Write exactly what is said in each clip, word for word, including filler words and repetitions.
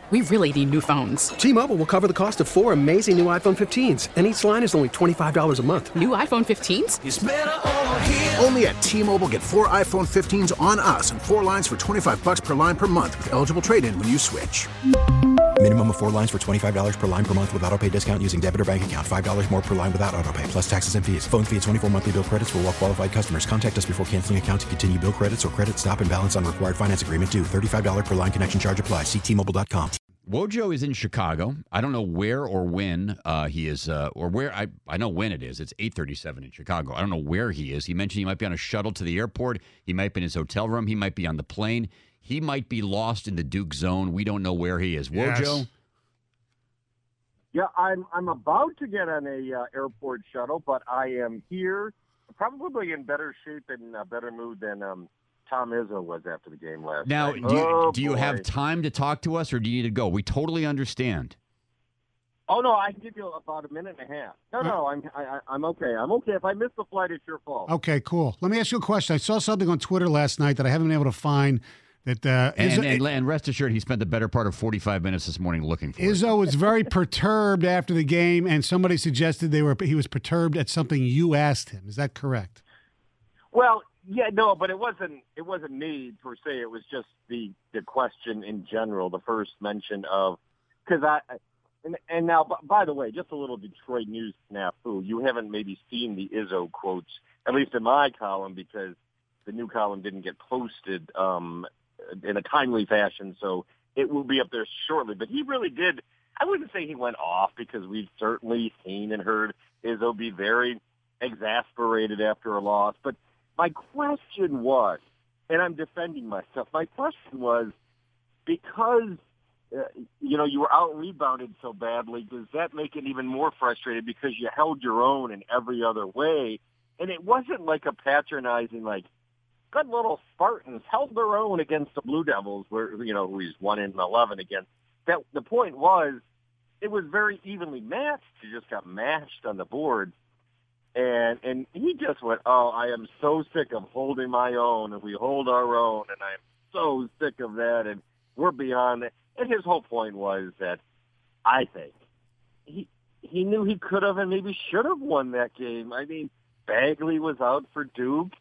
We really need new phones. T-Mobile will cover the cost of four amazing new iPhone fifteens, and each line is only twenty-five dollars a month. New iPhone fifteens? It's better over here. Only at T-Mobile, get four iPhone fifteens on us and four lines for twenty-five dollars per line per month with eligible trade-in when you switch. Minimum of four lines for twenty-five dollars per line per month with autopay discount using debit or bank account. five dollars more per line without autopay, plus taxes and fees. Phone fee at twenty-four monthly bill credits for well-qualified customers. Contact us before canceling account to continue bill credits or credit stop and balance on required finance agreement due. thirty-five dollars per line connection charge applies. See T Mobile dot com. Wojo is in Chicago. I don't know where or when uh, he is, uh, or where. I, I know when it is. It's eight thirty-seven in Chicago. I don't know where he is. He mentioned he might be on a shuttle to the airport. He might be in his hotel room. He might be on the plane. He might be lost in the Duke zone. We don't know where he is. Wojo? Yes. Yeah, I'm I'm about to get on a uh, airport shuttle, but I am here, probably in better shape and uh, better mood than um, Tom Izzo was after the game last Now, night. do you, oh, do you have time to talk to us, or do you need to go? We totally understand. Oh no, I can give you about a minute and a half. No, no, I'm I, I'm okay. I'm okay. If I miss the flight, it's your fault. Okay, cool. Let me ask you a question. I saw something on Twitter last night that I haven't been able to find. That uh, And, Izzo, and, and rest assured, he spent the better part of forty-five minutes this morning looking for it. Izzo was very perturbed after the game, and somebody suggested they were he was perturbed at something you asked him. Is that correct? Well, yeah, no, but it wasn't. It wasn't me per se. It was just the the question in general. The first mention of because I and, and now, by the way, just a little Detroit news snafu. You haven't maybe seen the Izzo quotes, at least in my column, because the new column didn't get posted um, in a timely fashion. So it will be up there shortly. But he really did. I wouldn't say he went off because we've certainly seen and heard Izzo be very exasperated after a loss, but. My question was, and I'm defending myself, my question was, because, uh, you know, you were out-rebounded so badly, does that make it even more frustrating because you held your own in every other way? And it wasn't like a patronizing, like, good little Spartans held their own against the Blue Devils, where, you know, who he's one in eleven against. That, the point was, it was very evenly matched. You just got mashed on the board. And and he just went, oh, I am so sick of holding my own, and we hold our own, and I am so sick of that, and we're beyond it. And his whole point was that I think he he knew he could have and maybe should have won that game. I mean, Bagley was out for Duke.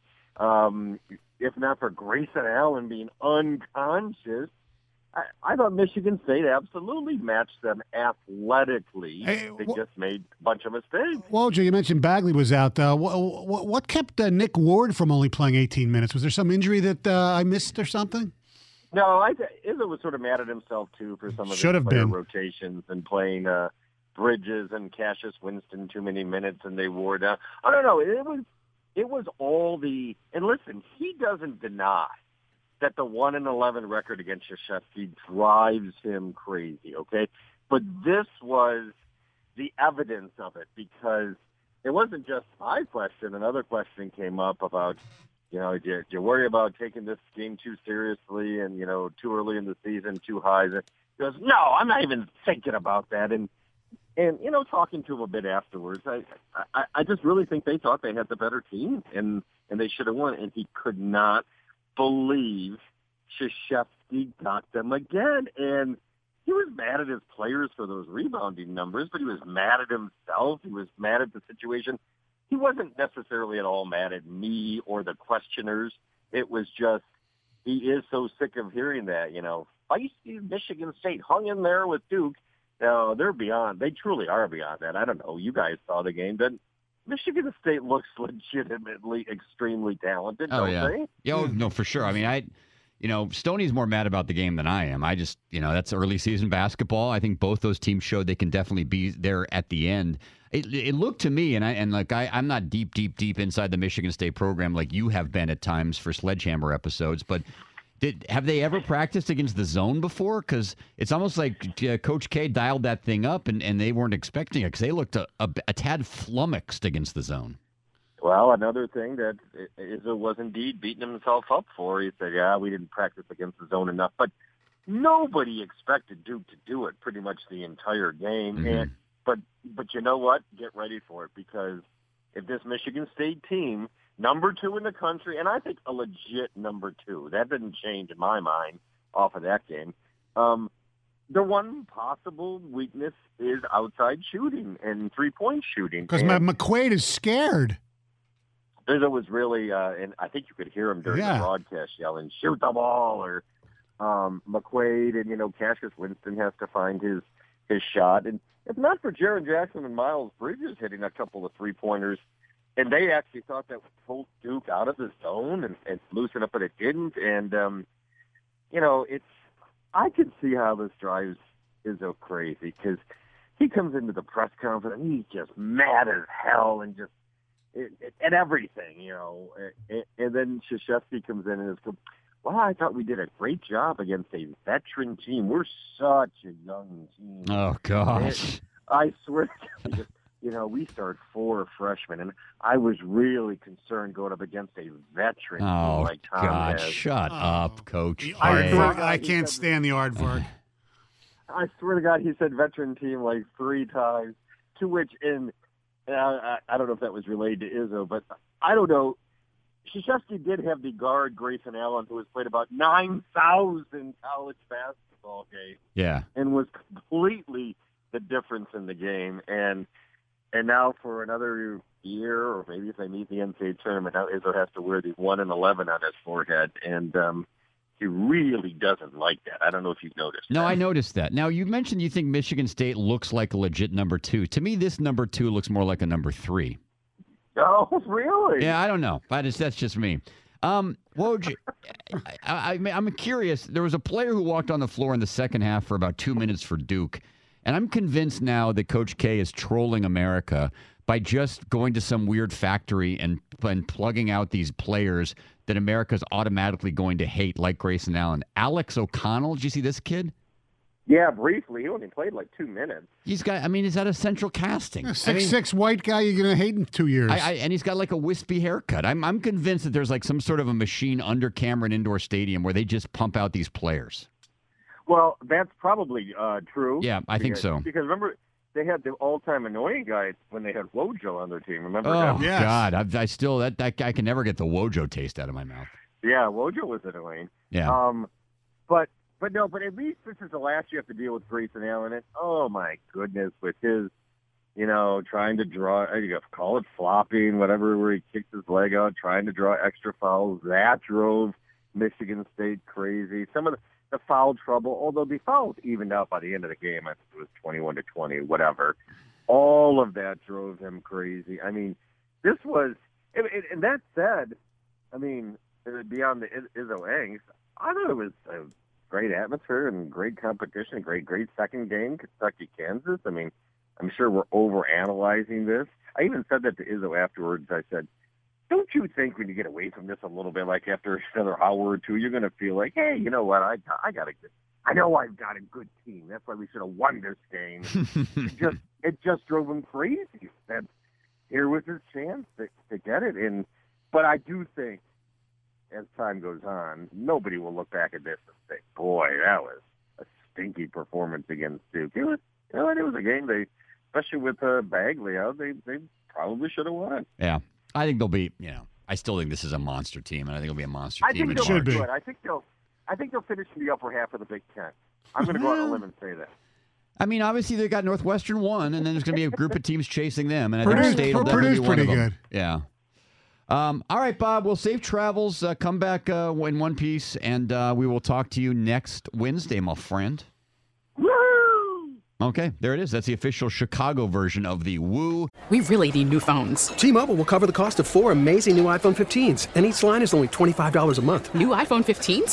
Um, if not for Grayson Allen being unconscious, I, I thought Michigan State absolutely matched them athletically. Hey, they wh- just made a bunch of mistakes. Wojo, you mentioned Bagley was out. Uh, what, what, what kept uh, Nick Ward from only playing eighteen minutes? Was there some injury that uh, I missed or something? No, I th- Izzo was sort of mad at himself, too, for some of Should his have player been. rotations and playing uh, Bridges and Cassius Winston too many minutes, and they wore down. I don't know. It was, it was all the – and listen, he doesn't deny that the one and eleven record against Krzyzewski drives him crazy, okay? But this was the evidence of it, because it wasn't just my question. Another question came up about, you know, do you, do you worry about taking this game too seriously and, you know, too early in the season, too high? He goes, no, I'm not even thinking about that. And, and you know, talking to him a bit afterwards, I, I, I just really think they thought they had the better team, and, and they should have won. And he could not believe Krzyzewski got them again. And he was mad at his players for those rebounding numbers, but he was mad at himself. He was mad at the situation. He wasn't necessarily at all mad at me or the questioners. It was just, he is so sick of hearing that, you know, feisty Michigan State hung in there with Duke. Now, they're beyond, they truly are beyond that. I don't know. You guys saw the game. Didn't Michigan State looks legitimately extremely talented, Oh, don't yeah. they? Yeah, oh, no, for sure. I mean, I, you know, Stoney's more mad about the game than I am. I just, you know, that's early season basketball. I think both those teams showed they can definitely be there at the end. It, it looked to me, and I and like I, I'm not deep, deep, deep inside the Michigan State program like you have been at times for Sledgehammer episodes, but did have they ever practiced against the zone before? Because it's almost like uh, Coach K dialed that thing up, and, and they weren't expecting it because they looked a, a, a tad flummoxed against the zone. Well, another thing that Izzo was indeed beating himself up for. He said, yeah, we didn't practice against the zone enough. But nobody expected Duke to do it pretty much the entire game. Mm-hmm. And But but you know what? Get ready for it, because if this Michigan State team, number two in the country, and I think a legit number two, that didn't change in my mind off of that game, um, the one possible weakness is outside shooting and three-point shooting. Because And McQuaid is scared. Izzo was really, uh, and I think you could hear him during Yeah. the broadcast yelling, shoot the ball, or um, McQuaid, and, you know, Cassius Winston has to find his, his shot. And if not for Jaren Jackson and Miles Bridges hitting a couple of three-pointers, and they actually thought that would pull Duke out of the zone and, and loosen up, but it didn't. And, um, you know, it's, I can see how this drives Izzo crazy, because he comes into the press conference and he's just mad as hell and just, It, it, and everything, you know. And, and then Krzyzewski comes in and is, well, I thought we did a great job against a veteran team. We're such a young team. Oh, gosh. And I swear to God, just, you know, we start four freshmen, and I was really concerned going up against a veteran Oh, team like Tom God. has. Shut Oh. up, Coach. Aardvark, Hey. I can't stand the Aardvark. I swear to God, he said veteran team like three times, to which in And I, I, I don't know if that was related to Izzo, but I don't know. Krzyzewski did have the guard, Grayson Allen, who has played about nine thousand college basketball games Yeah. and was completely the difference in the game. And and now for another year, or maybe if they meet the N C A A tournament, now Izzo has to wear the one and eleven on his forehead. And um, he really doesn't like that. I don't know if you've noticed. No, that. I noticed that. Now, you mentioned you think Michigan State looks like a legit number two. To me, this number two looks more like a number three. Oh, really? Yeah, I don't know. But it's, that's just me. Um, Woj, I, I, I'm curious. There was a player who walked on the floor in the second half for about two minutes for Duke, and I'm convinced now that Coach K is trolling America by just going to some weird factory and, and plugging out these players that America's automatically going to hate, like Grayson Allen. Alex O'Connell, did you see this kid? Yeah, briefly. He only played like two minutes. He's got, I mean, he's at a central casting. A six I mean, six white guy you're going to hate in two years. I, I, and he's got like a wispy haircut. I'm I'm convinced that there's like some sort of a machine under Cameron Indoor Stadium where they just pump out these players. Well, that's probably uh, true. Yeah, I think because, so. Because remember, they had the all-time annoying guy when they had Wojo on their team. Remember Oh him? Yes. God, I, I still that, that I can never get the Wojo taste out of my mouth. Yeah, Wojo was annoying. Yeah. Um, but but no, but at least this is the last you have to deal with Grayson Allen. And oh my goodness, with his, you know, trying to draw, you know, call it flopping, whatever, where he kicked his leg out, trying to draw extra fouls. That drove Michigan State crazy. Some of the, the foul trouble, although the fouls evened out by the end of the game. I think it was twenty-one to twenty, whatever. All of that drove him crazy. I mean, this was, and, and that said, I mean, beyond the Izzo angst, I thought it was a great atmosphere and great competition, great, great second game, Kentucky, Kansas. I mean, I'm sure we're overanalyzing this. I even said that to Izzo afterwards. I said, don't you think when you get away from this a little bit, like after another hour or two, you're going to feel like, hey, you know what, I, I got a good, I know I've got a good team. That's why we should have won this game. it just, it just drove him crazy. That here was his chance to, to get it. And, but I do think, as time goes on, nobody will look back at this and say, boy, that was a stinky performance against Duke. It was, you know, it was a game they, especially with uh, Bagley out, they, they probably should have won. Yeah. I think they'll be, you know, I still think this is a monster team, and I think it'll be a monster I team. think in they'll March. be good. I think they'll, I think they'll finish in the upper half of the Big Ten. I'm going to go out on a limb and say that. I mean, obviously they got Northwestern one, and then there's going to be a group of teams chasing them, and I Purdue's- think State will definitely Purdue's be one pretty of them. good. Yeah. Um, all right, Bob. Well, safe travels. Uh, come back uh, in one piece, and uh, we will talk to you next Wednesday, my friend. Woo! Okay, there it is. That's the official Chicago version of the Woo. We really need new phones. T-Mobile will cover the cost of four amazing new iPhone fifteens, and each line is only twenty-five dollars a month. New iPhone fifteens?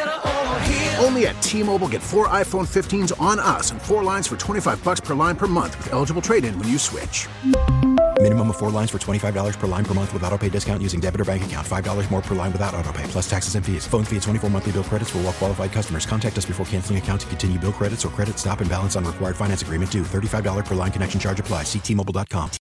Only at T-Mobile, get four iPhone fifteens on us and four lines for twenty-five bucks per line per month with eligible trade-in when you switch. Minimum of four lines for twenty-five dollars per line per month with autopay discount using debit or bank account. five dollars more per line without autopay, plus taxes and fees. Phone fee at twenty-four monthly bill credits for well-qualified customers. Contact us before canceling account to continue bill credits or credit stop and balance on required finance agreement due. thirty-five dollars per line connection charge applies. See T Mobile dot com.